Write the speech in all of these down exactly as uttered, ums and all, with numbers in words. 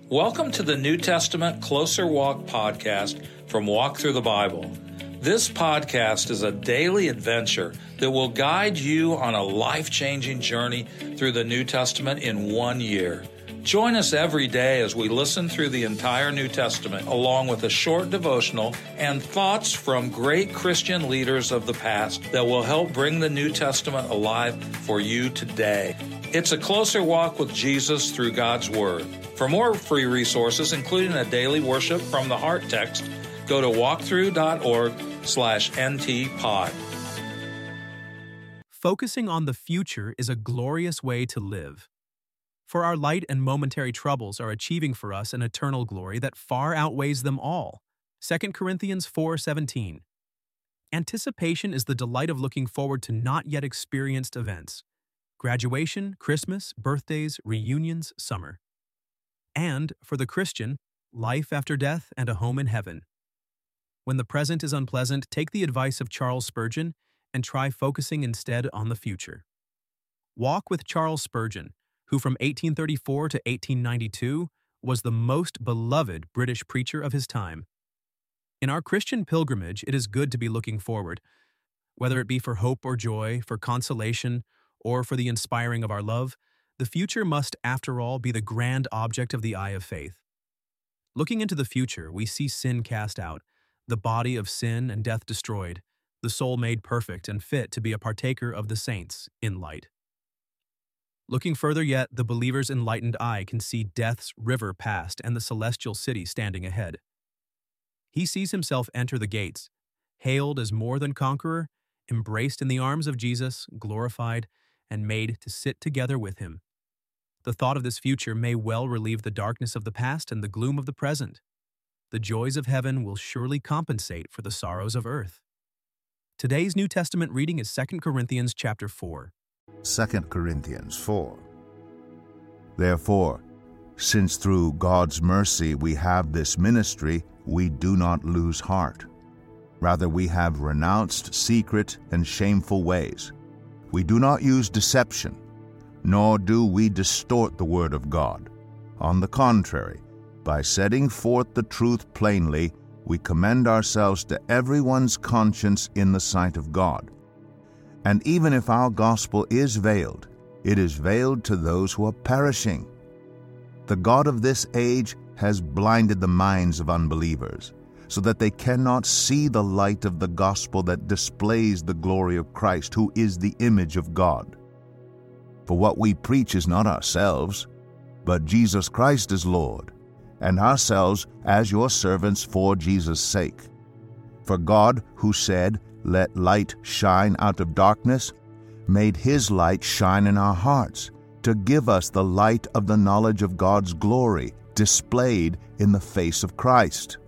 Welcome to the New Testament Closer Walk podcast from Walk Through the Bible. This podcast is a daily adventure that will guide you on a life-changing journey through the New Testament in one year. Join us every day as we listen through the entire New Testament, along with a short devotional and thoughts from great Christian leaders of the past that will help bring the New Testament alive for you today. It's a closer walk with Jesus through God's Word. For more free resources, including a daily worship from the Heart text, go to walkthrough.org slash ntpod. Focusing on the future is a glorious way to live. For our light and momentary troubles are achieving for us an eternal glory that far outweighs them all. Second Corinthians four seventeen. Anticipation is the delight of looking forward to not yet experienced events. Graduation, Christmas, birthdays, reunions, summer. And, for the Christian, life after death and a home in heaven. When the present is unpleasant, take the advice of Charles Spurgeon and try focusing instead on the future. Walk with Charles Spurgeon, who from eighteen thirty-four to eighteen ninety-two was the most beloved British preacher of his time. In our Christian pilgrimage, it is good to be looking forward, whether it be for hope or joy, for consolation, or for the inspiring of our love. The future must, after all, be the grand object of the eye of faith. Looking into the future, we see sin cast out, the body of sin and death destroyed, the soul made perfect and fit to be a partaker of the saints in light. Looking further yet, the believer's enlightened eye can see death's river past and the celestial city standing ahead. He sees himself enter the gates, hailed as more than conqueror, embraced in the arms of Jesus, glorified, and made to sit together with him. The thought of this future may well relieve the darkness of the past and the gloom of the present. The joys of heaven will surely compensate for the sorrows of earth. Today's New Testament reading is Second Corinthians chapter four. Second Corinthians four. Therefore, since through God's mercy we have this ministry, we do not lose heart. Rather, we have renounced secret and shameful ways. We do not use deception, nor do we distort the word of God. On the contrary, by setting forth the truth plainly, we commend ourselves to everyone's conscience in the sight of God. And even if our gospel is veiled, it is veiled to those who are perishing. The God of this age has blinded the minds of unbelievers, so that they cannot see the light of the gospel that displays the glory of Christ, who is the image of God. For what we preach is not ourselves, but Jesus Christ is Lord, and ourselves as your servants for Jesus' sake. For God, who said, "Let light shine out of darkness," made his light shine in our hearts, to give us the light of the knowledge of God's glory displayed in the face of Christ.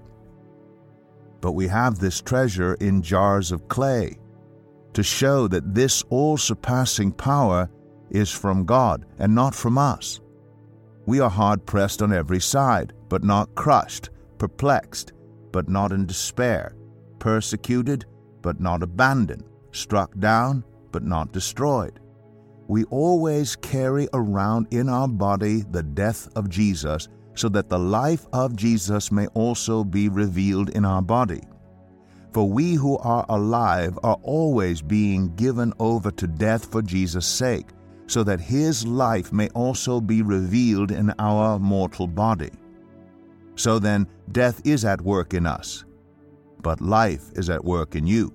But we have this treasure in jars of clay, to show that this all-surpassing power is from God and not from us. We are hard-pressed on every side, but not crushed, perplexed, but not in despair, persecuted, but not abandoned, struck down, but not destroyed. We always carry around in our body the death of Jesus, so that the life of Jesus may also be revealed in our body. For we who are alive are always being given over to death for Jesus' sake, so that his life may also be revealed in our mortal body. So then, death is at work in us, but life is at work in you.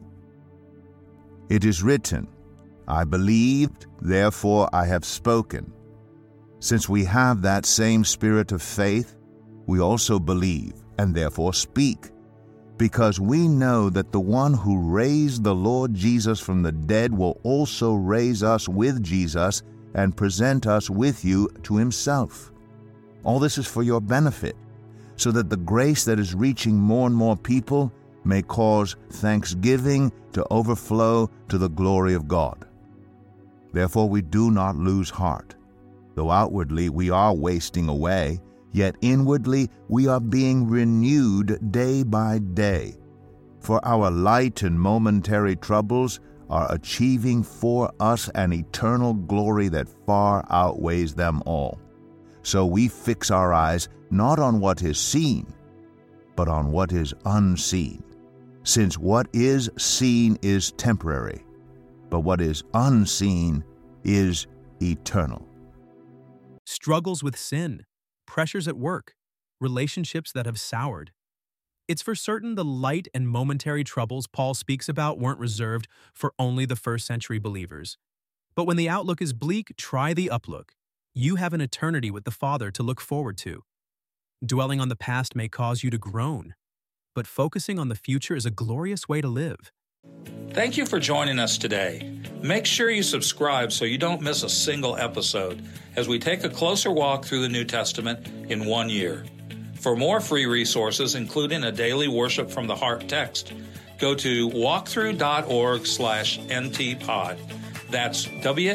It is written, "I believed, therefore I have spoken." Since we have that same spirit of faith, we also believe and therefore speak, because we know that the one who raised the Lord Jesus from the dead will also raise us with Jesus and present us with you to himself. All this is for your benefit, so that the grace that is reaching more and more people may cause thanksgiving to overflow to the glory of God. Therefore we do not lose heart. Though outwardly we are wasting away, yet inwardly we are being renewed day by day. For our light and momentary troubles are achieving for us an eternal glory that far outweighs them all. So we fix our eyes not on what is seen, but on what is unseen. Since what is seen is temporary, but what is unseen is eternal. Struggles with sin, pressures at work, relationships that have soured. It's for certain the light and momentary troubles Paul speaks about weren't reserved for only the first century believers. But when the outlook is bleak, try the uplook. You have an eternity with the Father to look forward to. Dwelling on the past may cause you to groan, but focusing on the future is a glorious way to live. Thank you for joining us today. Make sure you subscribe so you don't miss a single episode as we take a closer walk through the New Testament in one year. For more free resources, including a daily Worship from the Heart text, go to walkthrough.org slash ntpod. That's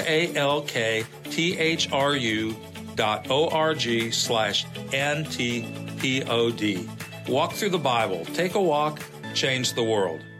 W-A-L-K-T-H-R-U dot O-R-G slash N-T-P-O-D. Walk through the Bible. Take a walk. Change the world.